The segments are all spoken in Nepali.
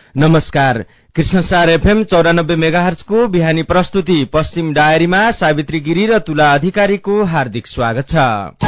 नमस्कार। कृष्णसार एफएम 94 मेगाहर्ज को बिहानी प्रस्तुति पश्चिम डायरीमा सावित्री गिरी र तुला अधिकारीको हार्दिक स्वागत छ।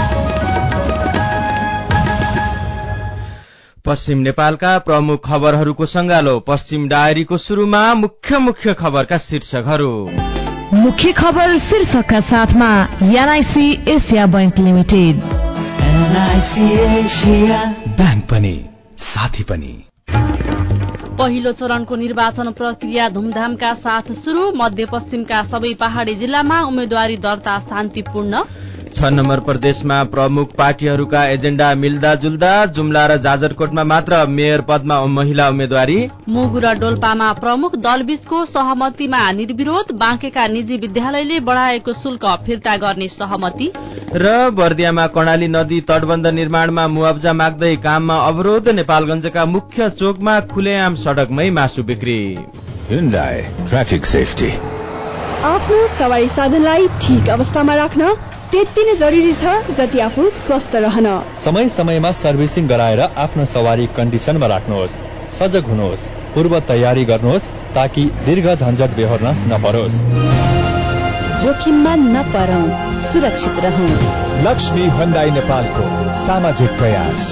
पश्चिम नेपालका प्रमुख खबरहरूको संगालो। पश्चिम डायरीको शुरूमा मुख्य खबरका शीर्षकहरू। मुख्य खबर शीर्षकका साथमा NIC Asia Bank Limited. NIC Asia Bank पनि साथी पनि। पहिलो चरणको निर्वाचन प्रक्रिया धुमधामका साथ शुरू। मध्यपश्चिमका सबै पहाड़ी जिल्लामा उम्मेद्वारी दर्ता शान्तिपूर्ण। 6 नम्बर प्रदेशमा प्रमुख पार्टीहरूका एजेण्डा मिल्दाजुल्दा। जुम्ला र जाजरकोटमा मात्र मेयर पदमा महिला उम्मेद्वारी। मुगु र डोल्पामा प्रमुख दलबीचको सहमतिमा निर्विरोध। बाँकेका निजी विद्यालयले बढ़ाएको शुल्क फिर्ता गर्ने सहमति। र बर्दियामा कर्णाली नदी तटबन्ध निर्माणमा मुआब्जा माग्दै काममा अवरोध। नेपालगञ्जका मुख्य चोकमा खुलेआम सड़कमै मासु बिक्री। Hyundai traffic safety. आफ्नो सवारी साधनलाई ठीक अवस्थामा राख्न त्यति नै जरुरी छ जति आफू स्वस्थ रहन। समय समयमा सर्भिसिङ गराएर आफ्नो सवारी कन्डिसनमा राख्नुहोस्। सजग हुनुहोस्, पूर्व तयारी गर्नुहोस् ताकि दीर्घ झन्झट बेहोर्न नपरोस्। जोखिममा नपरौं, सुरक्षित रहौं। लक्ष्मी हुन्डाई नेपालको सामाजिक प्रयास।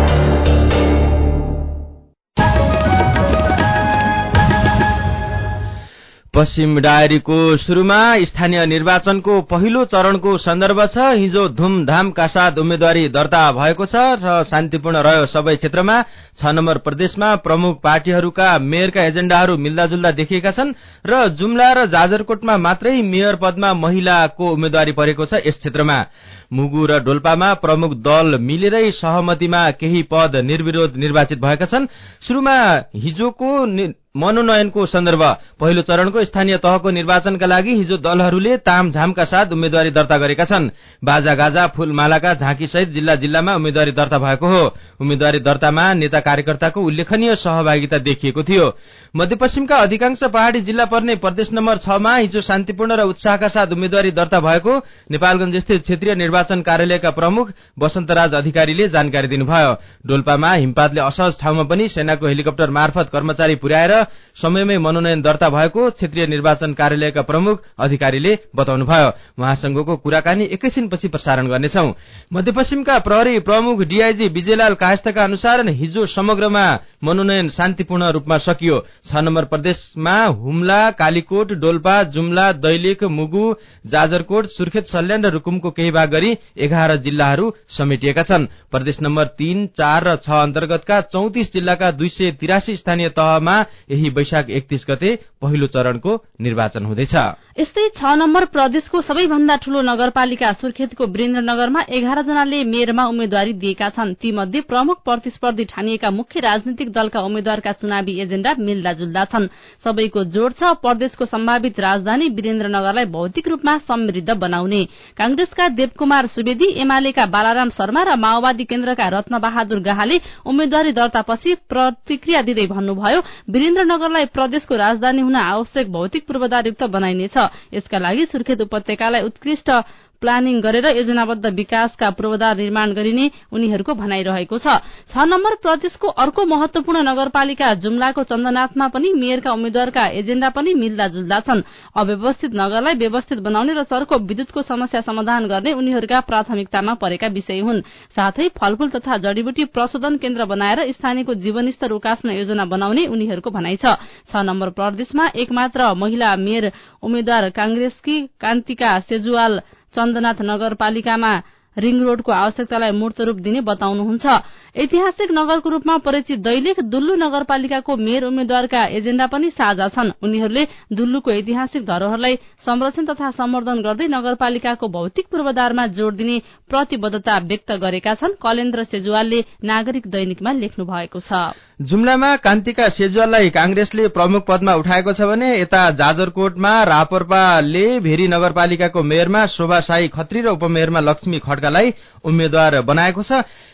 पश्चिम डायरीको शुरूमा स्थानीय निर्वाचनको पहिलो चरणको सन्दर्भ छ। हिजो धुमधामका साथ उम्मेद्वारी दर्ता भएको छ र शान्तिपूर्ण रह्यो सबै क्षेत्रमा। 6 नम्बर प्रदेशमा प्रमुख पार्टीहरूका मेयरका एजेण्डाहरू मिल्दाजुल्दा देखिएका छन् र जुम्ला र जाजरकोटमा मात्रै मेयर पदमा महिलाको उम्मेद्वारी परेको छ। यस क्षेत्रमा मुगु र डोल्पामा प्रमुख दल मिलेरै सहमतिमा केही पद निर्विरोध निर्वाचित भएका छन्। शुरूमा हिजोको मनोनयनको सन्दर्भ। पहिलो चरणको स्थानीय तहको निर्वाचनका लागि हिजो दलहरूले तामझामका साथ उम्मेद्वारी दर्ता गरेका छन्। बाजागाजा फूलमालाका झाँकी सहित जिल्ला जिल्लामा उम्मेद्वारी दर्ता भएको हो। उम्मेद्वारी दर्तामा नेता कार्यकर्ताको उल्लेखनीय सहभागिता देखिएको थियो। मध्यपश्चिमका अधिकांश पहाड़ी जिल्ला पर्ने प्रदेश नम्बर 6 मा हिजो शान्तिपूर्ण र उत्साहका साथ उम्मेद्वारी दर्ता भएको नेपालगञ्ज स्थित क्षेत्रीय निर्वाचन कार्यालयका प्रमुख वसन्तराज अधिकारीले जानकारी दिनुभयो। डोल्पामा हिमपातले असहज ठाउँमा पनि सेनाको हेलिकप्टर मार्फत कर्मचारी पुर्याएर समयमै मनोनयन दर्ता भएको क्षेत्रीय निर्वाचन कार्यालयका प्रमुख अधिकारीले बताउनुभयो। महासंघको कुराकानी एकैछिनपछि प्रसारण गर्नेछौं। मध्यपश्चिमका प्रहरी प्रमुख डीआईजी विजयलाल कायस्थका अनुसार हिजो समग्रमा मनोनयन शान्तिपूर्ण रूपमा सकियो। 6 नम्बर प्रदेशमा हुम्ला, कालीकोट, डोल्पा, जुम्ला, दैलेख, मुगु, जाजरकोट, सुर्खेत, सल्यान र रुकुमको केही भाग गरी 11 जिल्लाहरू समेटिएका छन्। प्रदेश नम्बर 3, 4 र 6 अन्तर्गतका 34 जिल्लाका 283 स्थानीय तहमा यही वैशाख 31 गते पहिलो चरणको निर्वाचन हुँदैछ। यस्तै 6 नम्बर प्रदेशको सबैभन्दा ठूलो नगरपालिका सुर्खेतको वीरेन्द्रनगरमा 11 जनाले मेयरमा उम्मेद्वारी दिएका छन्। तीमध्ये प्रमुख प्रतिस्पर्धी ठानिएका मुख्य राजनीतिक दलका उम्मेद्वारका चुनावी एजेण्डा मिल्दाजुल्दा छन्। सबैको जोड़ छ प्रदेशको सम्भावित राजधानी वीरेन्द्रनगरलाई भौतिक रूपमा समृद्ध बनाउने। कांग्रेसका देवकुमार सुवेदी, एमालेका बालाराम शर्मा र माओवादी केन्द्रका रत्नबहादुर गाहाले उम्मेद्वारी दर्तापछि प्रतिक्रिया दिँदै भन्नुभयो, वीरेन्द्रनगरलाई प्रदेशको राजधानी हुन आवश्यक भौतिक पूर्वाधारयुक्त बनाइनेछ। यसका लागि सुर्खेत उपत्यकालाई उत्कृष्ट प्लानिङ गरेर योजनाबद्ध विकासका पूर्वाधार निर्माण गरिने उनीहरूको भनाइरहेको छ। 6 नम्बर प्रदेशको अर्को महत्वपूर्ण नगरपालिका जुम्लाको चन्दनाथमा पनि मेयरका उम्मेद्वारका एजेण्डा पनि मिल्दाजुल्दा छन्। अव्यवस्थित नगरलाई व्यवस्थित बनाउने र चर्को विद्युतको समस्या समाधान गर्ने उनीहरूका प्राथमिकतामा परेका विषय हुन्। साथै फलफूल तथा जडीबुटी प्रशोधन केन्द्र बनाएर स्थानीयको जीवनस्तर उकास्न योजना बनाउने उनीहरूको भनाइ छ। 6 नम्बर प्रदेशमा एकमात्र महिला मेयर उम्मेद्वार कांग्रेसकी कान्तिका सेजुवाल चन्दनाथ नगरपालिकामा रिङ रोडको आवश्यकतालाई मूर्त रूप दिने बताउनुहुन्छ। ऐतिहासिक नगरको रूपमा परिचित दैलेख दुल्लु नगरपालिकाको मेयर उम्मेद्वारका एजेण्डा पनि साझा छन्। उनीहरूले दुल्लुको ऐतिहासिक धरोहरलाई संरक्षण तथा सम्वर्धन गर्दै नगरपालिकाको भौतिक पूर्वाधारमा जोड़ दिने प्रतिबद्धता व्यक्त गरेका छन्। कलेन्द्र सेजुवालले नागरिक दैनिकमा लेख्नु भएको छ। जुम्लामा कान्तिका सेजुवाललाई कांग्रेसले प्रमुख पदमा उठाएको छ भने यता जाजरकोटमा रापरपाले भेरी नगरपालिकाको मेयरमा शोभा साई खत्री र उपमेयरमा लक्ष्मी खड्कालाई उम्मेद्वार बनाएको छ।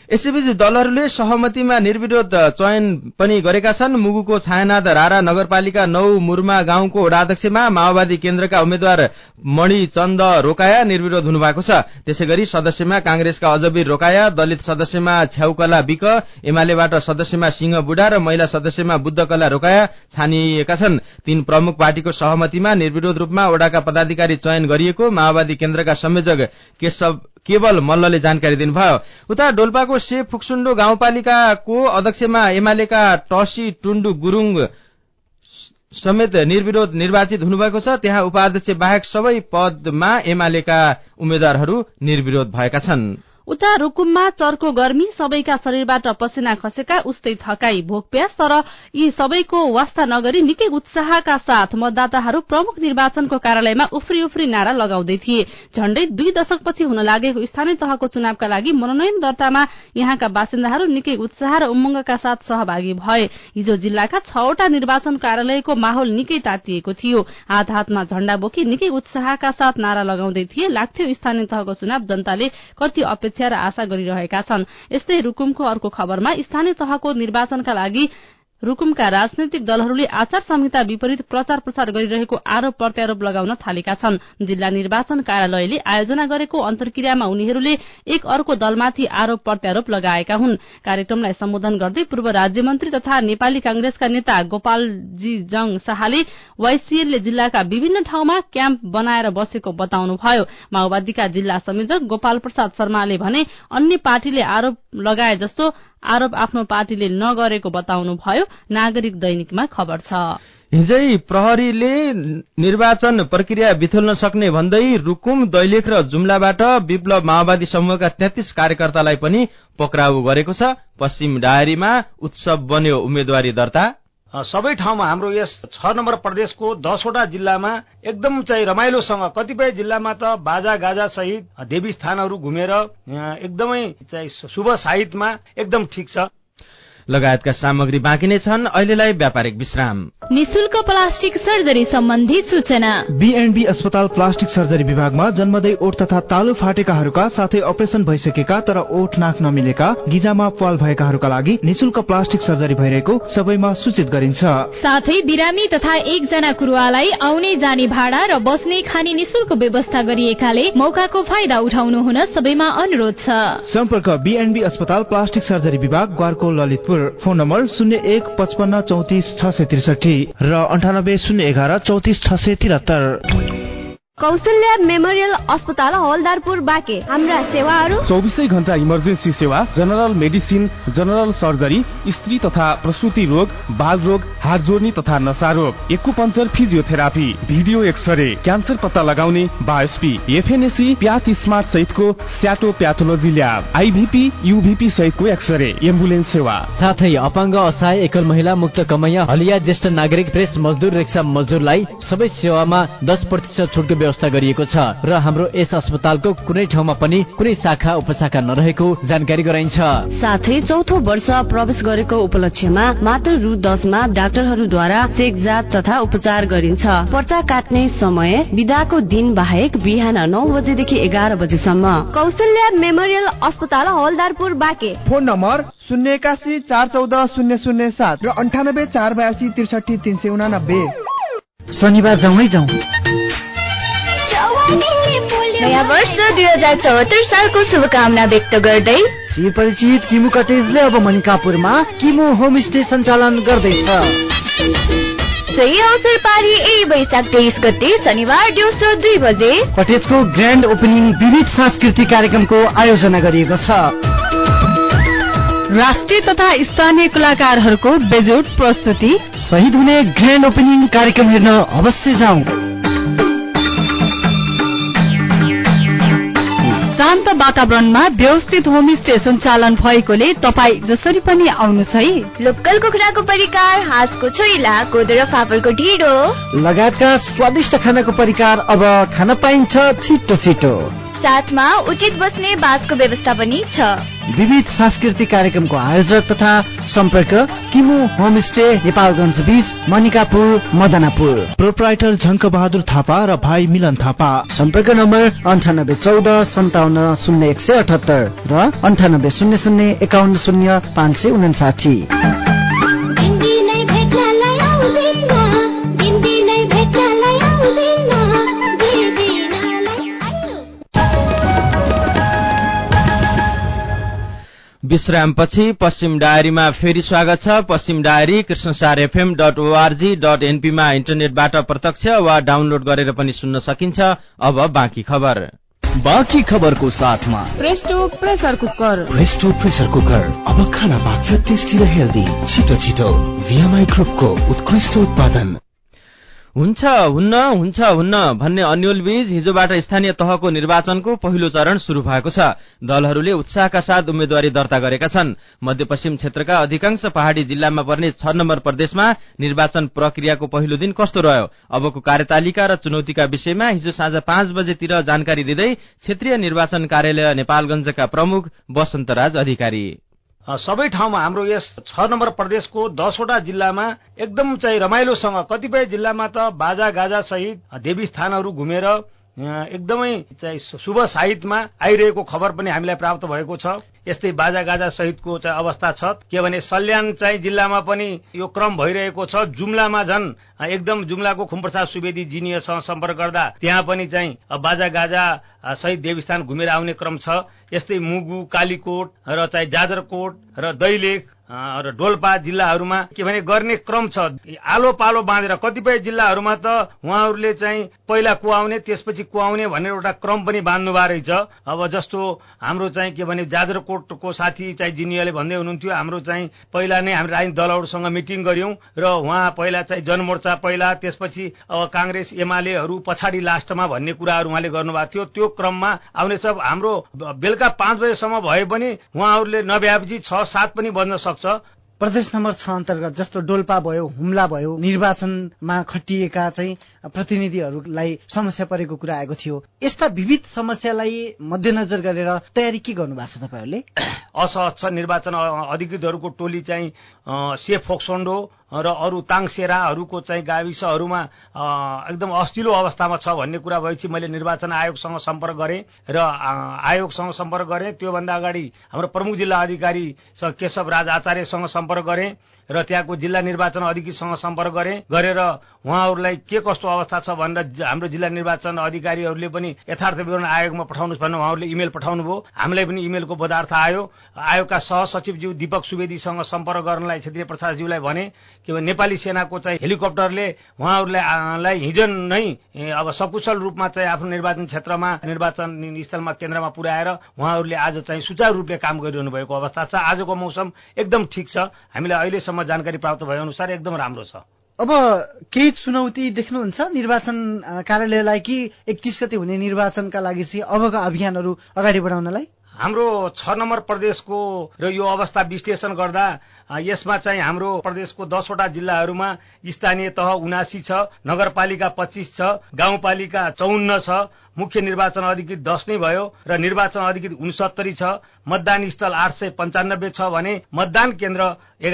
यसैबीच दलहरूले सहमतिमा निर्विरोध चयन पनि गरेका छन्। मुगुको छायानाथ रारा नगरपालिका 9 मुरमा गाउँको वडाध्यक्षमा माओवादी केन्द्रका उम्मेद्वार मणिचन्द रोकाया निर्विरोध हुनुभएको छ। त्यसैगरी सदस्यमा कांग्रेसका अजबीर रोकाया, दलित सदस्यमा छ्याउकला विक, एमालेबाट सदस्यमा सिंह बुढा र महिला सदस्यमा बुद्धकला रोकाया छानिएका छन्। 3 प्रमुख पार्टीको सहमतिमा निर्विरोध रूपमा वडाका पदाधिकारी चयन गरिएको माओवादी केन्द्रका संयोजक केवल मल्लले जानकारी दिनुभयो। उता डोल्पाको से फुक्सुण्डो गाउँपालिकाको अध्यक्षमा एमालेका टसी टुण्डु गुरुङ समेत निर्विरोध निर्वाचित हुनुभएको छ। त्यहाँ उपाध्यक्ष बाहेक सबै पदमा एमालेका उम्मेद्वारहरू निर्विरोध भएका छन्। उता रुकुममा चर्को गर्मी, सबैका शरीरबाट पसिना खसेका, उस्तै थकाई भोक प्यास, तर यी सबैको वास्ता नगरी निकै उत्साहका साथ मतदाताहरू प्रमुख निर्वाचनको कार्यालयमा उफ्री उफ्री नारा लगाउँदै थिए। झण्डै 2 दशकपछि हुन लागेको स्थानीय तहको चुनावका लागि मनोनयन दर्तामा यहाँका बासिन्दाहरू निकै उत्साह र उमंगका साथ सहभागी भए। हिजो जिल्लाका 6 वटा निर्वाचन कार्यालयको माहौल निकै तातिएको थियो। हात हातमा झण्डा बोकी निकै उत्साहका साथ नारा लगाउँदै थिए। लाग्थ्यो स्थानीय तहको चुनाव जनताले कति अपेक्षा र आशा गरिरहेका छन्। यस्तै रुकुमको अर्को खबरमा स्थानीय तहको निर्वाचनका लागि रुकुमका राजनैतिक दलहरूले आचार संहिता विपरीत प्रचार प्रसार गरिरहेको आरोप प्रत्यारोप लगाउन थालेका छन्। जिल्ला निर्वाचन कार्यालयले आयोजना गरेको अन्तर्क्रियामा उनीहरूले एक अर्को दलमाथि आरोप प्रत्यारोप लगाएका हुन्। कार्यक्रमलाई सम्बोधन गर्दै पूर्व राज्य मन्त्री तथा नेपाली कांग्रेसका नेता गोपालजी जङ शाहले वाइसीएलले जिल्लाका विभिन्न ठाउँमा क्याम्प बनाएर बसेको बताउनुभयो। माओवादीका जिल्ला संयोजक गोपाल प्रसाद शर्माले भने अन्य पार्टीले आरोप लगाए जस्तो आरोप आफ्नो पार्टीले नगरेको बताउनुभयो। नागरिक दैनिकमा खबर छ। हिजै प्रहरीले निर्वाचन प्रक्रिया बिथोल्न सक्ने भन्दै रुकुम, दैलेख र जुम्लाबाट विप्लव माओवादी समूहका 33 कार्यकर्तालाई पनि पक्राउ गरेको छ। पश्चिम डायरीमा उत्सव बन्यो उम्मेदवारी दर्ता। सबै ठाउँमा हाम्रो यस 6 नम्बर प्रदेशको 10 वटा जिल्लामा एकदम चाहिँ रमाइलोसँग, कतिपय जिल्लामा त बाजा गाजा सहित देवी स्थानहरू घुमेर एकदमै चाहिँ शुभ साहित्यमा एकदम ठिक छ। लगायतका सामग्री बाँकी नै छन्। अहिलेलाई व्यापारिक विश्राम। निशुल्क प्लास्टिक सर्जरी सम्बन्धी सूचना। बीएनबी अस्पताल प्लास्टिक सर्जरी विभागमा जन्मदै ओठ तथा तालु फाटेकाहरूका साथै अपरेसन भइसकेका तर ओठ नाक नमिलेका, गिजामा प्वाल भएकाहरूका लागि निशुल्क प्लास्टिक सर्जरी भइरहेको सबैमा सूचित गरिन्छ। साथै बिरामी तथा 1 जना कुरुवालाई आउने जाने भाडा र बस्ने खाने निशुल्क व्यवस्था गरिएकाले मौकाको फाइदा उठाउनु हुन सबैमा अनुरोध छ। सम्पर्क बीएनबी अस्पताल प्लास्टिक सर्जरी विभाग, ग्वारको ललितपुर। फोन नम्बर 0155 34 663 र 98 011 34 673। कौशल्या मेमोरियल अस्पताल हवलदारपुर बाँके। हाम्रा सेवाहरू 24 घण्टा इमर्जेन्सी सेवा, जनरल मेडिसिन, जनरल सर्जरी, स्त्री तथा प्रसूति रोग, बाल रोग, हात जोड्ने तथा नशा रोग, acupuncture, physiotherapy, video x-ray, cancer पत्ता लगाउने, बायोस्पी, एफएनएसी, प्याथ स्मार्ट सहितको स्याटो प्याथोलोजी ल्याब, आईभीपी, यूभीपी सहितको एक्सरे, एम्बुलेन्स सेवा, साथै अपाङ्ग, असहाय, एकल महिला, मुक्त कमैया, हलिया, ज्येष्ठ नागरिक, प्रेस मजदुर, रिक्सा मजदुरलाई सबै सेवामा 10% छुटको व्यवस्था गरिएको छ र हाम्रो यस अस्पतालको कुनै ठाउँमा पनि कुनै शाखा उपशाखा नरहेको जानकारी गराइन्छ। साथै चौथो वर्ष प्रवेश गरेको उपलक्ष्यमा मात्र रु 10 मा डाक्टरहरूद्वारा चेक जाँच तथा उपचार गरिन्छ। पर्चा काट्ने समय बिदाको दिन बाहेक बिहान 9 बजेदेखि 11 बजेसम्म। कौशल्या मेमोरियल अस्पताल हवलदारपुर बाँके। फोन नम्बर 081 414 007 र 98 482 63 389। शनिबार जाउँ जाउँ। नयाँ वर्ष 2074 सालको शुभकामना व्यक्त गर्दै चिरपरिचित किमु कटेजले अब मणिकापुरमा किमु होमस्टे सञ्चालन गर्दैछ। सही अवसर पारी यही वैशाख 23 गते शनिबार दिउँसो 2 बजे कटेजको ग्रान्ड ओपनिङ विविध सांस्कृतिक कार्यक्रमको आयोजना गरिएको छ। राष्ट्रिय तथा स्थानीय कलाकारहरूको बेजोड प्रस्तुति। शहीद हुने ग्रान्ड ओपनिङ कार्यक्रम हेर्न अवश्य जाउँ। शान्त वातावरणमा व्यवस्थित होमस्टे सञ्चालन भएकोले तपाईँ जसरी पनि आउनुहोस् है। लोकल कुखुराको परिकार, हाँसको छोइला, कोदो र फापरको ढिँडो लगायतका स्वादिष्ट खानाको परिकार अब खान पाइन्छ छिटो छिटो। साथमा उचित बस्ने बासको व्यवस्था पनि छ। विविध सांस्कृतिक कार्यक्रमको आयोजक तथा सम्पर्क किमु होमस्टे नेपालगञ्ज 20 मनिकापुर मदनापुर। प्रोप्राइटर झङ्क बहादुर थापा र भाइ मिलन थापा। सम्पर्क नम्बर 9814570178 र 9800510559। विश्रामपछि पश्चिम डायरीमा फेरि स्वागत छ। पश्चिम डायरी krishnastarfm.org.np मा इन्टरनेटबाट प्रत्यक्ष वा डाउनलोड गरेर पनि सुन्न सकिन्छ। अब बाँकी खबर। बाँकी खबरको साथमा Presto pressure cooker. Presto pressure cooker अब खाना पाक्छ टेस्टी र हेल्दी। छिटो छिटो VMI ग्रुपको उत्कृष्ट उत्पादन। हुन्छ हुन्न भन्ने अन्यल बीच हिजोबाट स्थानीय तहको निर्वाचनको पहिलो चरण शुरू भएको छ। दलहरूले उत्साहका साथ उम्मेद्वारी दर्ता गरेका छन्। मध्यपश्चिम क्षेत्रका अधिकांश पहाड़ी जिल्लामा पर्ने 6 नम्बर प्रदेशमा निर्वाचन प्रक्रियाको पहिलो दिन कस्तो रह्यो, अबको कार्यतालिका र चुनौतीका विषयमा हिजो साँझ 5 बजेतिर जानकारी दिँदै क्षेत्रीय निर्वाचन कार्यालय नेपालगञ्जका प्रमुख वसन्तराज अधिकारी। सबै ठाउँमा हाम्रो यस 6 नम्बर प्रदेशको 10 वटा जिल्लामा एकदम चाहिँ रमाइलोसँग, कतिपय जिल्लामा त बाजा गाजा सहित देवी स्थानहरू घुमेर एकदमै चाहिँ शुभ साहित्यमा आइरहेको खबर पनि हामीलाई प्राप्त भएको छ। यस्तै बाजा गाजा सहितको चाहिँ अवस्था छ। के भने सल्यान चाहिँ जिल्लामा पनि यो क्रम भइरहेको छ। जुम्लामा झन् एकदम जुम्लाको खुमप्रसाद सुवेदी जिनियरसँग सम्पर्क गर्दा त्यहाँ पनि चाहिँ बाजा गाजा सहित देवस्थान घुमेर आउने क्रम छ। यस्तै मुगु, कालीकोट र चाहिँ जाजरकोट र दैलेख र डोल्पा जिल्लाहरूमा के भने गर्ने क्रम छ। आलो पालो बाँधेर कतिपय जिल्लाहरूमा त उहाँहरूले चाहिँ पहिला कुआउने त्यसपछि कुआउने भनेर एउटा क्रम पनि बाँध्नु भएको रहेछ। अब जस्तो हाम्रो चाहिँ के भने जाजरकोटको साथी चाहिँ जिनियाले भन्दै हुनुहुन्थ्यो, हाम्रो चाहिँ पहिला नै हामी राजनीतिक दलहरूसँग मिटिङ गर्यौं र उहाँ पहिला चाहिँ जनमोर्चा पहिला, त्यसपछि अब कांग्रेस एमालेहरू पछाडि लास्टमा भन्ने कुराहरू उहाँले गर्नुभएको थियो। त्यो क्रममा आउने सब हाम्रो बेलुका 5 बजेसम्म भए पनि उहाँहरूले नभ्याएपछि 6-7 पनि बज्न सक्छ। प्रदेश नम्बर 6 अन्तर्गत जस्तो डोल्पा भयो, हुम्ला भयो, निर्वाचनमा खटिएका चाहिँ प्रतिनिधिहरूलाई समस्या परेको कुरा आएको थियो। यस्ता विविध समस्यालाई मध्यनजर गरेर तयारी के गर्नु भएको छ तपाईहरुले? असहज निर्वाचन अधिकृतहरूको टोली चाहिँ सेफ फोक्सोन्डो र अरू ताङसेराहरूको चाहिँ गाविसहरूमा एकदम अस्थिलो अवस्थामा छ भन्ने कुरा भएपछि मैले निर्वाचन आयोगसँग सम्पर्क गरेँ र आयोगसँग सम्पर्क गरेँ। त्योभन्दा अगाडि हाम्रो प्रमुख जिल्ला अधिकारी केशव राज आचार्यसँग सम्पर्क गरेँ र त्यहाँको जिल्ला निर्वाचन अधिकृतसँग सम्पर्क गरेर उहाँहरूलाई के कस्तो अवस्था छ भनेर हाम्रो जिल्ला निर्वाचन अधिकारीहरूले पनि यथार्थ विवरण आयोगमा पठाउनुहोस् भनेर उहाँहरूले इमेल पठाउनु भयो। हामीलाई पनि इमेलको पदार्थ आयो। आयोगका सहसचिवज्यू दीपक सुवेदीसँग सम्पर्क गर्नलाई क्षेत्रीय प्रशासकज्यूलाई भने कि नेपाली सेनाको चाहिँ हेलिकप्टरले उहाँहरूलाई हिजो नै अब सकुशल रूपमा चाहिँ आफ्नो निर्वाचन क्षेत्रमा निर्वाचन स्थलमा केन्द्रमा पुर्याएर उहाँहरूले आज चाहिँ सुचारू रूपले काम गरिरहनु भएको अवस्था छ। आजको मौसम एकदम ठिक छ। हामीलाई अहिलेसम्म जानकारी प्राप्त भए अनुसार एकदम राम्रो छ। अब केही चुनौती देख्नुहुन्छ निर्वाचन कार्यालयलाई कि 31 गते हुने निर्वाचनका लागि चाहिँ अबका अभियानहरू अगाडि बढाउनलाई? हाम्रो 6 नम्बर प्रदेशको र यो अवस्था विश्लेषण गर्दा यसमा चाहिँ हाम्रो प्रदेशको 10 वटा जिल्लाहरूमा स्थानीय तह 79 छ, नगरपालिका 25 छ, गाउँपालिका 54 छ, मुख्य निर्वाचन अधिकृत 10 नै भयो र निर्वाचन अधिकृत 69 छ। मतदान स्थल 895 छ भने मतदान केन्द्र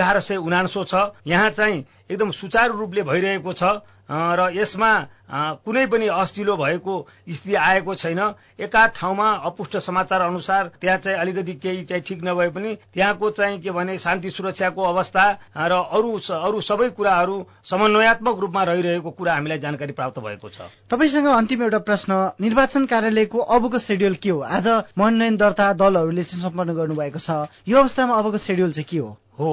1179 छ। यहाँ चाहिँ एकदम सुचारू रूपले भइरहेको छ र यसमा कुनै पनि अस्थिलो भएको स्थिति आएको छैन। एका ठाउँमा अपुष्ट समाचार अनुसार त्यहाँ चाहिँ अलिकति केही चाहिँ ठिक नभए पनि त्यहाँको चाहिँ के भने शान्ति सुरक्षाको अवस्था र अरू सबै कुराहरू समन्वयात्मक रूपमा रहिरहेको कुरा हामीलाई जानकारी प्राप्त भएको छ। तपाईसँग अन्तिम एउटा प्रश्न, निर्वाचन कार्यालयको अबको शेड्युल के हो? आज मनोनयन दर्ता दलहरूले सम्पन्न गर्नुभएको छ, यो अवस्थामा अबको शेड्युल चाहिँ के हो?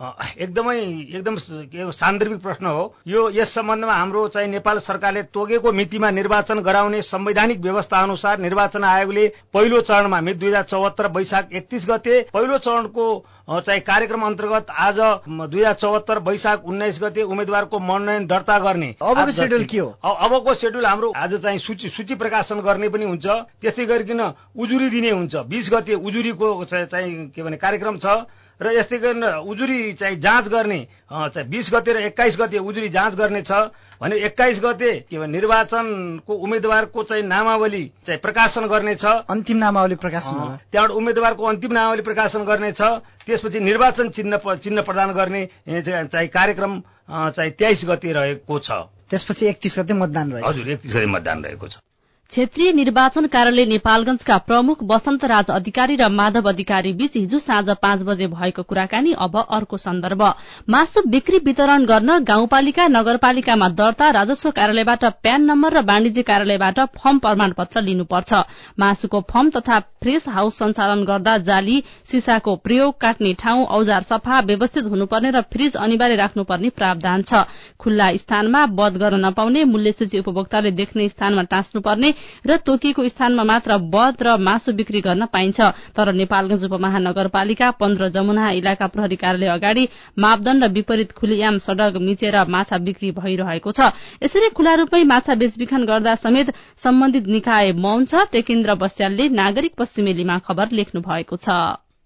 एकदम सान्दर्भिक प्रश्न हो यो। यस सम्बन्धमा हाम्रो चाहिँ नेपाल सरकारले तोकेको मितिमा निर्वाचन गराउने संवैधानिक व्यवस्था अनुसार निर्वाचन आयोगले पहिलो चरणमा 2074 वैशाख 31 गते पहिलो चरणको चाहिँ कार्यक्रम अन्तर्गत आज 2074 वैशाख 19 गते उम्मेद्वारको मनोनयन दर्ता गर्ने। अबको शेड्युल के हो? अबको शेड्युल हाम्रो आज चाहिँ सूची प्रकाशन गर्ने पनि हुन्छ, त्यसै गरिकन उजुरी दिने हुन्छ। 20 गते उजुरीको चाहिँ के भने कार्यक्रम छ र यस्तै गरेर उजुरी चाहिँ जाँच गर्ने चाहिँ 20 गते र 21 गते उजुरी जाँच गर्ने छ भने 21 गते के भन्छ निर्वाचनको उम्मेदवारको चाहिँ नामावली चाहिँ प्रकाशन गर्ने छ। अन्तिम नामावली प्रकाशन होला। त्यहाँबाट उम्मेदवारको अन्तिम नामावली प्रकाशन गर्ने छ। त्यसपछि निर्वाचन चिन्ह प्रदान गर्ने चाहिँ कार्यक्रम चाहिँ 23 गते रहेको छ। त्यसपछि 31 गते मतदान रहेको छ। हजुर 31 गते मतदान रहेको छ। क्षेत्रीय निर्वाचन कार्यालय नेपालगंजका प्रमुख वसन्तराज अधिकारी र माधव अधिकारी बीच हिजो साँझ 5 बजे भएको कुराकानी। अब अर्को सन्दर्भ। मासु बिक्री वितरण गर्न गाउँपालिका नगरपालिकामा दर्ता, राजस्व कार्यालयबाट प्यान नम्बर र वाणिज्य कार्यालयबाट फर्म प्रमाणपत्र लिनुपर्छ। मासुको फर्म तथा फ्रेश हाउस सञ्चालन गर्दा जाली, सिसाको प्रयोग, काट्ने ठाउँ, औजार सफा व्यवस्थित हुनुपर्ने र फ्रिज अनिवार्य राख्नुपर्ने प्रावधान छ। खुल्ला स्थानमा बध गर्न नपाउने, मूल्य सूची उपभोक्ताले देख्ने स्थानमा टाँच्नुपर्ने र तोकिएको स्थानमा मात्र बध र मासु बिक्री गर्न पाइन्छ। तर नेपालगंज उपमहानगरपालिका 15 जमुना इलाका प्रहरी कार्यालय अगाडि मापदण्ड विपरीत खुलेआम सडक मिचेर माछा बिक्री भइरहेको छ। यसरी खुला रूपमै माछा बेचबिखन गर्दा समेत सम्बन्धित निकाय मौन छ। टेकेन्द्र बस्यालले नागरिक पश्चिमेलीमा खबर लेख्नु भएको छ।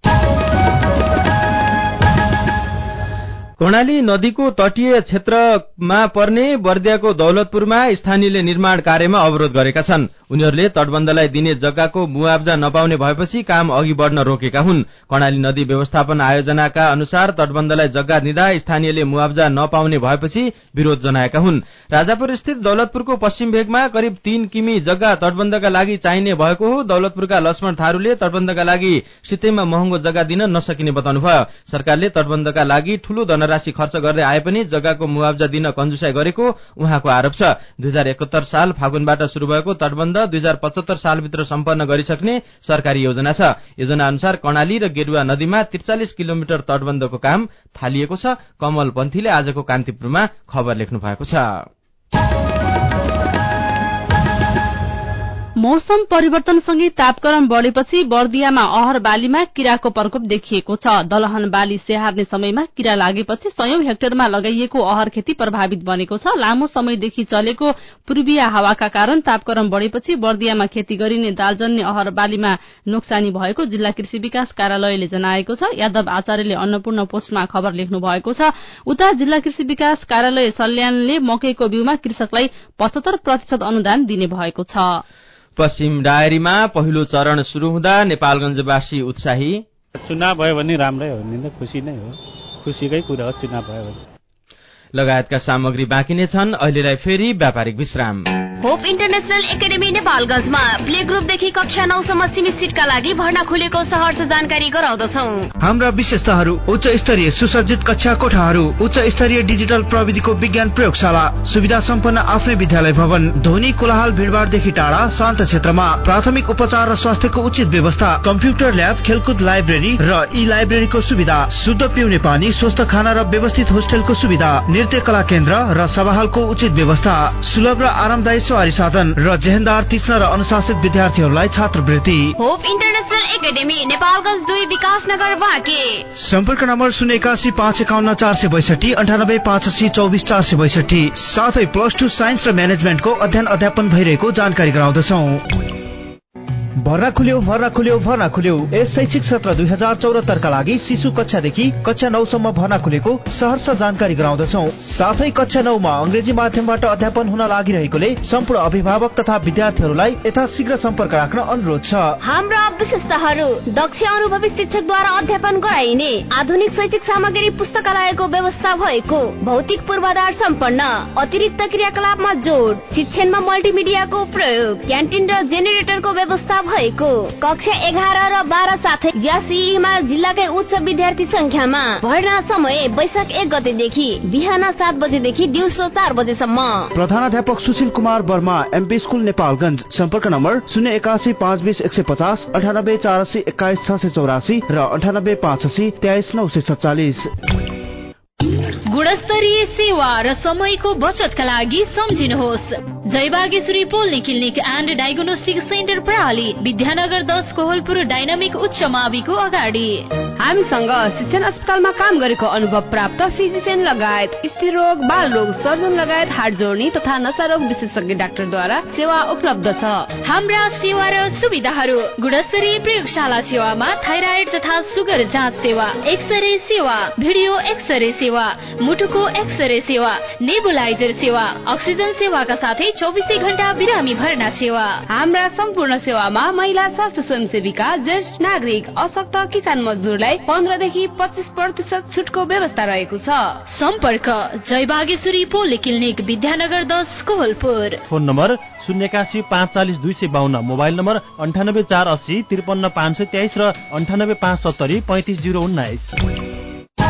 कर्णाली नदीको तटीय क्षेत्रमा पर्ने बर्दियाको दौलतपुरमा स्थानीयले निर्माण कार्यमा अवरोध गरेका छन्। उनीहरूले तटबन्धलाई दिने जग्गाको मुआब्जा नपाउने भएपछि काम अघि बढ्न रोकेका हुन्। कर्णाली नदी व्यवस्थापन आयोजनाका अनुसार तटबन्धलाई जग्गा दिँदा स्थानीयले मुआब्जा नपाउने भएपछि विरोध जनाएका हुन्। राजापुर स्थित दौलतपुरको पश्चिम भेगमा करिब 3 किमी जग्गा तटबन्धका लागि चाहिने भएको हो। दौलतपुरका लक्ष्मण थारूले तटबन्धका लागि सित्तैमा महँगो जग्गा दिन नसकिने बताउनुभयो। सरकारले तटबन्धका लागि ठूलो धनराशि खर्च गर्दै आए पनि जग्गाको मुआब्जा दिन कन्जुसाई गरेको उहाँको आरोप छ। 2071 साल फागुनबाट शुरू भएको तटबन्ध 2075 सालभित्र सम्पन्न गरिसक्ने सरकारी योजना छ। योजना अनुसार कर्णाली र गेरुवा नदीमा 43 किलोमिटर तटबन्धको काम थालिएको छ। कमल पन्थीले आजको कान्तिपुरमा खबर लेख्नु भएको छ। मौसम परिवर्तनसँगै तापक्रम बढेपछि बर्दियामा अहर बालीमा किराको प्रकोप देखिएको छ। दलहन बाली स्याहार्ने समयमा किरा लागेपछि 100 हेक्टरमा लगाइएको अहर खेती प्रभावित बनेको छ। लामो समयदेखि चलेको पूर्वीय हावाका कारण तापक्रम बढेपछि बर्दियामा खेती गरिने दालजन्य अहर बालीमा नोक्सानी भएको जिल्ला कृषि विकास कार्यालयले जनाएको छ। यादव आचार्यले अन्नपूर्ण पोस्टमा खबर लेख्नु भएको छ। उता जिल्ला कृषि विकास कार्यालय सल्यानले मकैको बिउमा कृषकलाई 75% अनुदान दिने भएको छ। पश्चिम डायरीमा पहिलो चरण शुरू हुँदा नेपालगंजवासी उत्साही। चुनाव भयो भने राम्रै हो नि, खुशी नै हो, खुशीकै कुरा हो चुनाव भयो भने। लगायतका सामग्री बाँकी नै छन्। अहिलेलाई फेरि व्यापारिक विश्राम। होप इन्टरनेशनल एकाडेमी नेपालगंजमा प्ले ग्रुपदेखि कक्षा 9 सम्म सीमित सीटका लागि भर्ना खुलेको सहर्ष जानकारी गराउँदछौं। हाम्रा विशेषताहरू: उच्च स्तरीय सुसज्जित कक्षा कोठाहरू, उच्च स्तरीय डिजिटल प्रविधिको विज्ञान प्रयोगशाला, सुविधा सम्पन्न आफ्नै विद्यालय भवन, ध्वनि कोलाहल भीड़भाड़देखि टाढा शान्त क्षेत्रमा, प्राथमिक उपचार र स्वास्थ्यको उचित व्यवस्था, कम्प्युटर ल्याब, खेलकुद लाइब्रेरी र ई लाइब्रेरीको सुविधा, शुद्ध पिउने पानी, स्वस्थ खाना र व्यवस्थित होस्टेलको सुविधा, नृत्य कला केन्द्र र सभाहालको उचित व्यवस्था, सुलभ र आरामदायी सवारी साधन र जेहेन्दार, तीक्ष्ण र अनुशासित विद्यार्थीहरूलाई छात्रवृत्ति। Hope International Academy Nepalgunj 2 Bikasnagar Banke. सम्पर्क नम्बर 081 551 462 98 580 24 462। साथै +2 साइन्स र म्यानेजमेन्टको अध्ययन अध्यापन भइरहेको जानकारी गराउँदछौं। भर्ना खुल्यो। यस शैक्षिक सत्र 2074 का लागि शिशु कक्षादेखि कक्षा 9 सम्म भर्ना खुलेको सहर्ष जानकारी गराउँदछौं। साथै कक्षा 9 मा अंग्रेजी माध्यमबाट अध्यापन हुन लागिरहेकोले सम्पूर्ण अभिभावक तथा विद्यार्थीहरूलाई यथाशीघ्र सम्पर्क राख्न अनुरोध छ। हाम्रा विशेषताहरू: दक्ष अनुभवी शिक्षकद्वारा अध्यापन गराइने, आधुनिक शैक्षिक सामग्री पुस्तकालयको व्यवस्था भएको, भौतिक पूर्वाधार सम्पन्न, अतिरिक्त क्रियाकलापमा जोड, शिक्षणमा मल्टिमिडियाको प्रयोग, क्यान्टिन र जेनेरेटरको व्यवस्था भएको, कक्षा 11 र 12 साथै यासीमा जिल्लाकै उच्च विद्यार्थी संख्यामा। भर्ना समय वैशाख 1 गतेदेखि बिहान 7 बजेदेखि दिउँसो 4 बजेसम्म। प्रधानाध्यापक सुशील कुमार वर्मा, एमपी स्कुल नेपालगंज। सम्पर्क नम्बर 081 520 150, 98 480 21 684 र 98 580 23 947। गुणस्तरीय सेवा र समयको बचतका लागि सम्झिनुहोस् जयबागेश्वरी पोल्ने क्लिनिक एन्ड डायग्नोस्टिक सेन्टर प्रणाली, विद्यानगर 10 कोहलपुर डाइनामिक उच्च माविको अगाडि। हामीसँग शिक्षण अस्पतालमा काम गरेको अनुभव प्राप्त फिजिशियन लगायत स्त्री रोग, बाल रोग सर्जन लगायत हाड जोड्ने तथा नशा रोग विशेषज्ञ डाक्टरद्वारा सेवा उपलब्ध छ। हाम्रा सेवा र सुविधाहरू: गुणस्तरीय प्रयोगशाला सेवामा थाइराइड तथा सुगर जाँच सेवा, एक्सरे सेवा, भिडियो एक्सरे सेवा, मुटुको एक्सरे सेवा, नेबुलाइजर सेवा, अक्सिजन सेवाका साथै 24 घण्टा बिरामी भर्ना सेवा। हाम्रा सम्पूर्ण सेवामा महिला स्वास्थ्य स्वयंसेविका, ज्येष्ठ नागरिक, अशक्त किसान मजदुरलाई 15 देखि 25% छुटको व्यवस्था रहेको छ। सम्पर्क Jai Bageshwari polyclinic, Vidyanagar 10 Kohalpur. Phone number 081 540 252, mobile number 98 480 53 523 र 98 570 35 019।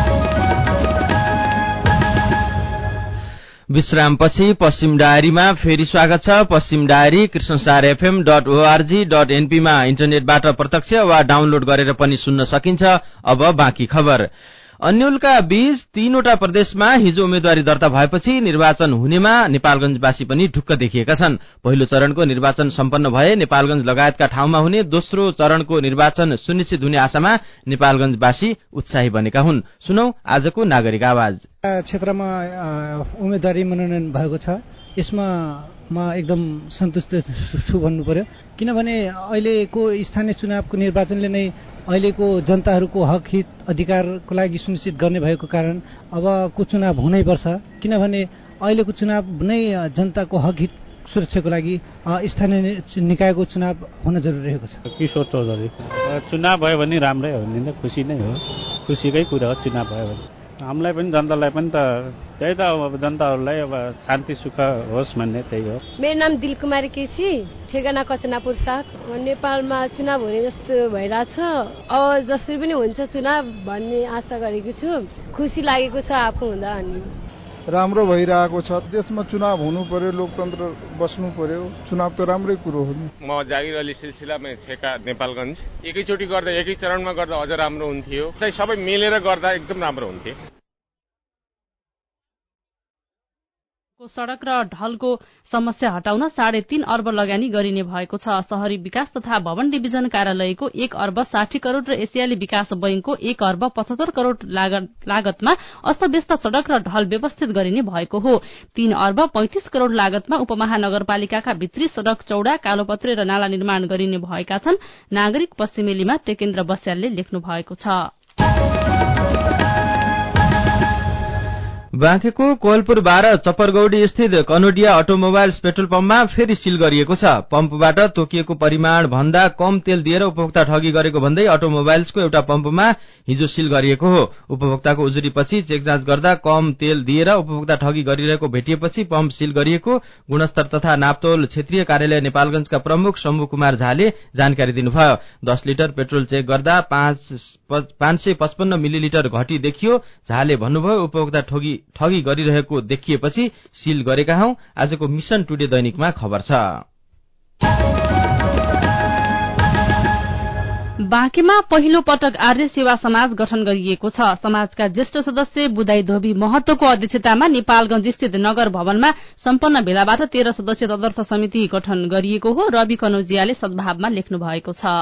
विश्रामपछि पश्चिम डायरीमा फेरि स्वागत छ। पश्चिम डायरी krishnastarfm.org.np मा इन्टरनेटबाट प्रत्यक्ष वा डाउनलोड गरेर पनि सुन्न सकिन्छ। अब बाँकी खबर। अन्यलका बीच 3वटा प्रदेशमा हिजो उम्मेद्वारी दर्ता भएपछि निर्वाचन हुनेमा नेपालगंजवासी पनि ढुक्क देखिएका छन्। पहिलो चरणको निर्वाचन सम्पन्न भए नेपालगंज लगायतका ठाउँमा हुने दोस्रो चरणको निर्वाचन सुनिश्चित हुने आशामा नेपालगंजवासी उत्साही बनेका हुन्। सुनौ आजको नागरिक आवाज। क्षेत्रमा उम्मेदवारी मनोनयन भएको छ, यसमा म एकदम सन्तुष्ट छु भन्नु पर्यो। किनभने अहिलेको स्थानीय चुनावको निर्वाचनले नै अहिलेको जनताहरूको हक हित अधिकारको लागि सुनिश्चित गर्ने भएको कारण अबको चुनाव हुनै पर्छ। किनभने अहिलेको चुनाव नै जनताको हक हित सुरक्षाको लागि स्थानीय निकायको चुनाव हुन जरुरी रहेको छ। किशोर चौधरी। चुनाव भयो भने राम्रै हो नि, खुसी नै हो, खुसीकै कुरा हो चुनाव भयो भने। हामीलाई पनि जनतालाई पनि त त्यही त अब जनताहरूलाई अब शान्ति सुख होस् भन्ने त्यही हो। मेरो नाम दिलकुमारी केसी, ठेगाना कचनापुर 7। नेपालमा चुनाव हुने जस्तो भइरहेछ। अब जसरी पनि हुन्छ चुनाव भन्ने आशा गरेको छु। खुसी लागेको छ आफू हुँदा। अनि राम्रो भइरहेको छ। देशमा चुनाव हुनु पर्यो, लोकतन्त्र बस्नु पर्यो, चुनाव त राम्रै कुरो हो नि। म जागिर अली सिलसिलामा छेका नेपालगञ्ज। एकैचोटि गर्दा एकै चरणमा गर्दा अझ राम्रो हुन्थ्यो। चाहिँ सबै मिलेर गर्दा एकदम राम्रो हुन्थ्यो। सड़क र ढलको समस्या हटाउन 3.5 अर्ब लगानी गरिने भएको छ। शहरी विकास तथा भवन डिभिजन कार्यालयको 1 अर्ब 60 करोड़ र एसियाली विकास बैंकको 1 अर्ब 75 करोड़ लागतमा अस्तव्यस्त सड़क र ढल व्यवस्थित गरिने भएको हो। 3 अर्ब 35 करोड़ लागतमा उपमहानगरपालिकाका भित्री सड़क, चौड़ा, कालोपत्रे र नाला निर्माण गरिने भएका छन्। नागरिक पश्चिमेलीमा टेकेन्द्र बस्यालले लेख्नु भएको छ। बाँकेको कोहलपुर 12 चप्परगौडी स्थित कनोडिया अटोमोबाइल्स पेट्रोल पम्पमा फेरि सील गरिएको छ। पम्पबाट तोकिएको परिमाण भन्दा कम तेल दिएर उपभोक्ता ठगी गरेको भन्दै अटोमोबाइल्सको एउटा पम्पमा हिजो सील गरिएको हो। उपभोक्ताको उजुरीपछि चेक जाँच गर्दा कम तेल दिएर उपभोक्ता ठगी गरिरहेको भेटिएपछि पम्प सील गरिएको गुणस्तर तथा नापतोल क्षेत्रीय कार्यालय नेपालगंजका प्रमुख शम्भु कुमार झाले जानकारी दिनुभयो। 10 लिटर पेट्रोल चेक गर्दा 555 मिलिलिटर घटी देखियो। झाले भन्नुभयो, उपभोक्ता ठगी गरिरहेको देखिएपछि सील गरेका हौं। आजको मिशन टुडे दैनिकमा खबर छ। बाँकेमा पहिलो पटक आर्य सेवा समाज गठन गरिएको छ। समाजका ज्येष्ठ सदस्य बुदाई धोबी महतोको अध्यक्षतामा नेपालगंज स्थित नगर भवनमा सम्पन्न भेलाबाट 13 सदस्य तदर्थ समिति गठन गरिएको हो। रवि कनौजियाले सद्भावमा लेख्नु भएको छ।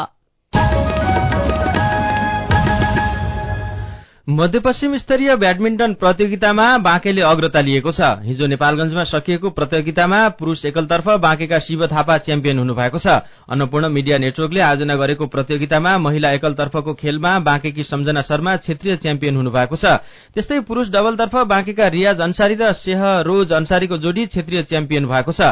मध्यपश्चिम स्तरीय ब्याडमिन्टन प्रतियोगितामा बाँकेले अग्रता लिएको छ। हिजो नेपालगंजमा सकिएको प्रतियोगितामा पुरूष एकलतर्फ बाँकेका शिव थापा च्याम्पियन हुनुभएको छ। अन्नपूर्ण मिडिया नेटवर्कले आयोजना गरेको प्रतियोगितामा महिला एकलतर्फको खेलमा बाँकेकी सम्झना शर्मा क्षेत्रीय च्याम्पियन हुनुभएको छ। त्यस्तै पुरूष डबलतर्फ बाँकेका रियाज अन्सारी र सेहरोज अन्सारीको जोडी क्षेत्रीय च्याम्पियन भएको छ।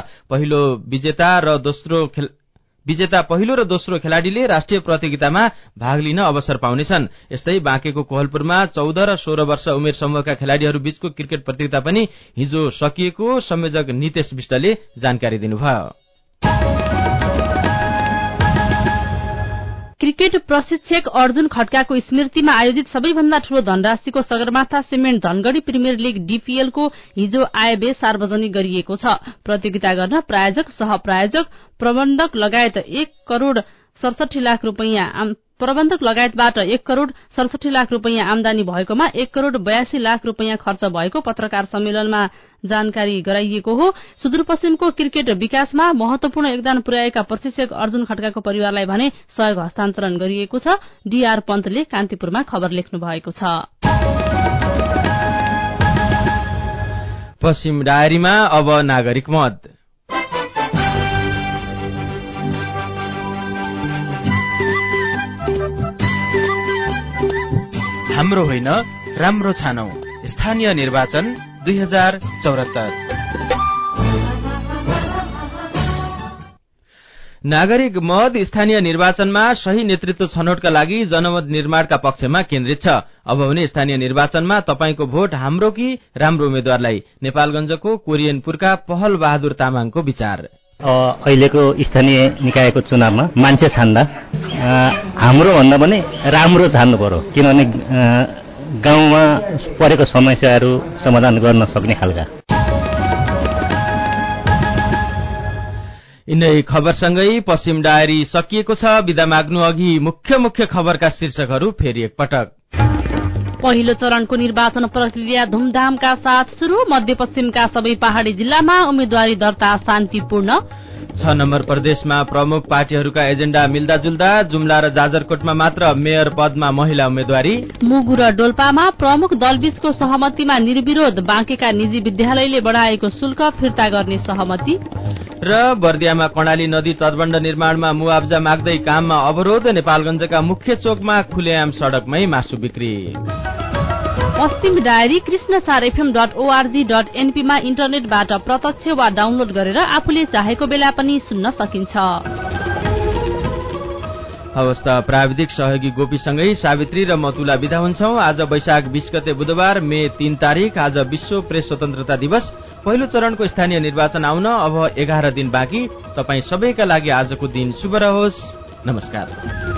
पहिलो र दोस्रो खेलाड़ीले राष्ट्रिय प्रतियोगितामा भाग लिन अवसर पाउनेछन्। यस्तै बाँकेको कोहलपुरमा 14 र 16 वर्ष उमेर समूहका खेलाड़ीहरू बीचको क्रिकेट प्रतियोगिता पनि हिजो सकिएको संयोजक नितेश विष्टले जानकारी दिनुभयो। क्रिकेट प्रशिक्षक अर्जुन खड्काको स्मृतिमा आयोजित सबैभन्दा ठूलो धनराशिको Sagarmatha cement Dhangadhi premier league DPL को हिजो आयव्यय सार्वजनिक गरिएको छ। प्रतियोगिता गर्न प्रायोजक, सहप्रायोजक, प्रबन्धक लगायत 1 करोड़ 67 लाख रूपैयाँ प्रबन्धक लगायतबाट 1 करोड़ 67 लाख रुपैयाँ आमदानी भएकोमा 1 करोड़ 82 लाख रुपैयाँ खर्च भएको पत्रकार सम्मेलनमा जानकारी गराइएको हो। सुदूरपश्चिमको क्रिकेट विकासमा महत्वपूर्ण योगदान पुर्याएका प्रशिक्षक अर्जुन खड्काको परिवारलाई भने सहयोग हस्तान्तरण गरिएको छ। डीआर पन्तले कान्तिपुरमा खबर लेख्नु भएको छ। पश्चिम डायरीमा अब नागरिक मत। हाम्रो होइन राम्रो छानौ स्थानीय निर्वाचन 2074। नागरिक मत स्थानीय निर्वाचनमा सही नेतृत्व छनौटका लागि जनमत निर्माणका पक्षमा केन्द्रित छ। अब हुने स्थानीय निर्वाचनमा तपाईको भोट हाम्रो कि राम्रो उम्मेद्वारलाई, नेपालगञ्जको कोरियनपुरका पहल बहादुर तामाङको विचार। अहिलेको स्थानीय निकायको चुनावमा मान्छे छान्दा हाम्रो भन्दा पनि राम्रो छान्नु पर्यो, किनभने गाउँमा परेको समस्याहरू समाधान गर्न सक्ने खालका। यिनै खबरसँगै पश्चिम डायरी सकिएको छ। बिदा माग्नु अघि मुख्य खबरका शीर्षकहरू फेरि एकपटक। पहिलो चरणको निर्वाचन प्रक्रिया धुमधामका साथ शुरू। मध्यपश्चिमका सबै पहाड़ी जिल्लामा उम्मेद्वारी दर्ता शान्तिपूर्ण। 6 नम्बर प्रदेशमा प्रमुख पार्टीहरूका एजेण्डा मिल्दाजुल्दा। जुम्ला र जाजरकोटमा मात्र मेयर पदमा महिला उम्मेद्वारी। मुगु र डोल्पामा प्रमुख दलबीचको सहमतिमा निर्विरोध। बाँकेका निजी विद्यालयले बढ़ाएको शुल्क फिर्ता गर्ने सहमति। र बर्दियामा कर्णाली नदी तटबन्ध निर्माणमा मुआब्जा माग्दै काममा अवरोध। नेपालगञ्जका मुख्य चोकमा खुलेआम सड़कमै मासु बिक्री। पश्चिम डायरी krishnasarfm.org.np मा इन्टरनेटबाट प्रत्यक्ष वा डाउनलोड गरेर आफूले चाहेको बेला पनि सुन्न सकिन्छ। अवस्था प्राविधिक सहयोगी गोपीसँगै सावित्री र मतुला विदा हुन्छौं। आज वैशाख 20 गते बुधबार मे 3 तारिक। आज विश्व प्रेस स्वतन्त्रता दिवस। पहिलो चरणको स्थानीय निर्वाचन आउन अब 11 दिन बाँकी। तपाई सबैका लागि आजको दिन शुभ रहोस्। नमस्कार।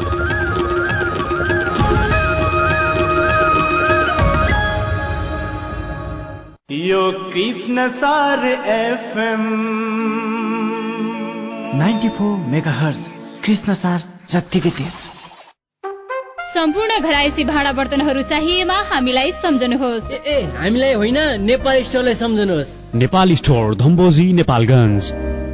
यो कृष्णसार एफएम 94 मेगाहर्ज कृष्णसार जत्तिकै तेज। सम्पूर्ण घरायसी भाँडा बर्तनहरू चाहिएमा हामीलाई सम्झनुहोस्। हामीलाई होइन, नेपाल स्टोरलाई सम्झनुहोस्। नेपाल स्टोर धम्बोजी नेपालगञ्ज।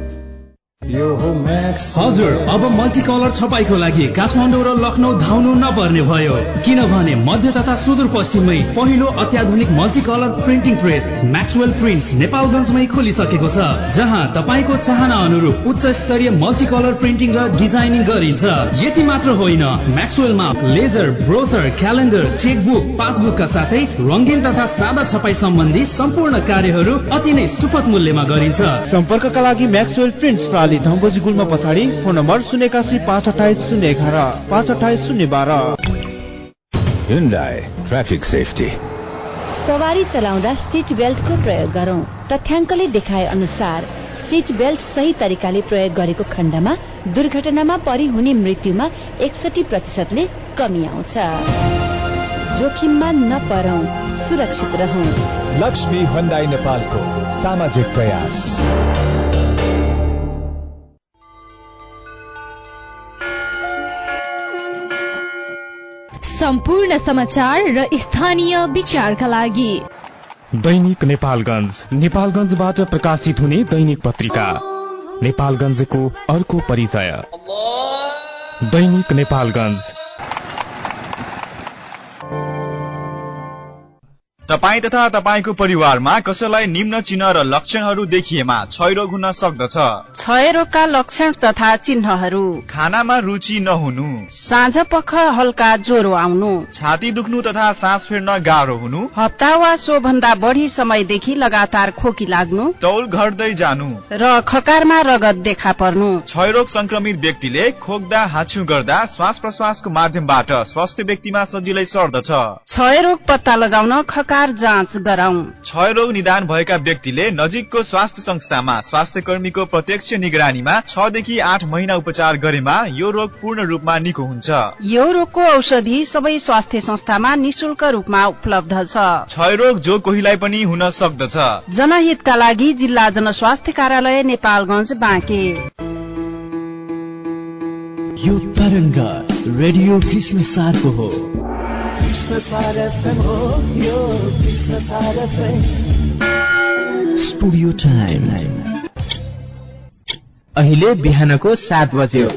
हजुर, अब मल्टी कलर छपाईको लागि काठमाडौँ र लखनऊ धाउनु नपर्ने भयो, किनभने मध्य तथा सुदूरपश्चिममै पहिलो अत्याधुनिक multi colour printing press Maxwell prints नेपालगञ्जमै खोलिसकेको छ, जहाँ तपाईको चाहना अनुरूप उच्च स्तरीय मल्टी कलर प्रिन्टिङ र डिजाइनिङ गरिन्छ। यति मात्र होइन, म्याक्सवेलमा लेजर, ब्रोचर, क्यालेन्डर, चेकबुक, पासबुकका साथै रंगीन तथा सादा छपाई सम्बन्धी सम्पूर्ण कार्यहरू अति नै सुपथ मूल्यमा गरिन्छ। सम्पर्कका लागि म्याक्सवेल प्रिन्ट्स प्राली धम्बोजी गुल्मा पछाडि। Phone number 081 528 011 528 012। Hyundai traffic safety. सवारी चलाउँदा सीट बेल्टको प्रयोग गरौं। तथ्याङ्कले देखाए अनुसार सीट बेल्ट सही तरिकाले प्रयोग गरेको खण्डमा दुर्घटनामा परि हुने मृत्युमा 61% कमी आउँछ। जोखिममा नपरौं, सुरक्षित रहौं। लक्ष्मी हुन्डाई नेपालको सामाजिक प्रयास। सम्पूर्ण समाचार र स्थानीय विचारका लागि दैनिक नेपालगञ्ज, नेपालगञ्जबाट प्रकाशित हुने दैनिक पत्रिका नेपालगञ्जको अर्को परिचय। दैनिक नेपालगञ्ज। तपाई तथा तपाईको परिवारमा कसैलाई निम्न चिन्ह र लक्षणहरू देखिएमा क्षयरोग हुन सक्दछ। क्षयरोगका लक्षण तथा चिन्हहरू: खानामा रुचि नहुनु, साँझ पख हल्का ज्वरो आउनु, छाती दुख्नु तथा सास फेर्न गाह्रो हुनु, हप्ता वा सो भन्दा बढी समयदेखि लगातार खोकी लाग्नु, तौल घट्दै जानु र खकारमा रगत देखा पर्नु। क्षयरोग संक्रमित व्यक्तिले खोक्दा हाछु गर्दा श्वास प्रश्वासको माध्यमबाट स्वास्थ्य व्यक्तिमा सजिलै सर्दछ। क्षयरोग पत्ता लगाउन खकार जाँच गराउँ। क्षयरोग निदान भएका व्यक्तिले नजिकको स्वास्थ्य संस्थामा स्वास्थ्य कर्मीको प्रत्यक्ष निगरानीमा 6 देखि 8 महिना उपचार गरेमा यो रोग पूर्ण रूपमा निको हुन्छ। यो रोगको औषधि सबै स्वास्थ्य संस्थामा निशुल्क रूपमा उपलब्ध छ। क्षयरोग जो कोहीलाई पनि हुन सक्दछ। जनहितका लागि जिल्ला जनस्वास्थ्य कार्यालय नेपालगञ्ज बाँके। यो तरङ्ग रेडियो कृष्ण सारको हो। स्टुडियो टाइम अहिले बिहानको 7 बज्यो।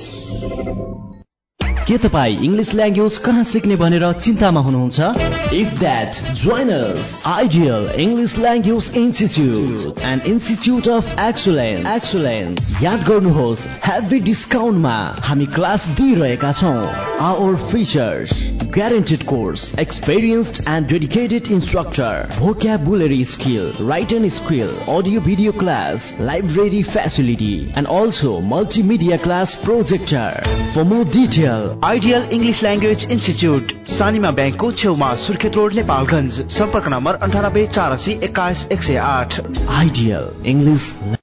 के तपाईँ इंग्लिश ल्याङ्ग्वेज कहाँ सिक्ने भनेर चिन्तामा हुनुहुन्छ? If that join us Ideal English Language Institute and Institute of Excellence. याद गर्नुहोस्, हेभी डिस्काउन्टमा हामी क्लास दिइरहेका छौं। Our features: guaranteed course, experienced and dedicated instructor, vocabulary skill, written skill, audio video class, library facility, and also multimedia class projector. For more detail, Ideal English Language Institute, Sanima ब्याङ्कको छेउमा, सुर्खेत रोड, नेपालगञ्ज। सम्पर्क नम्बर 98 480 21 108। Ideal English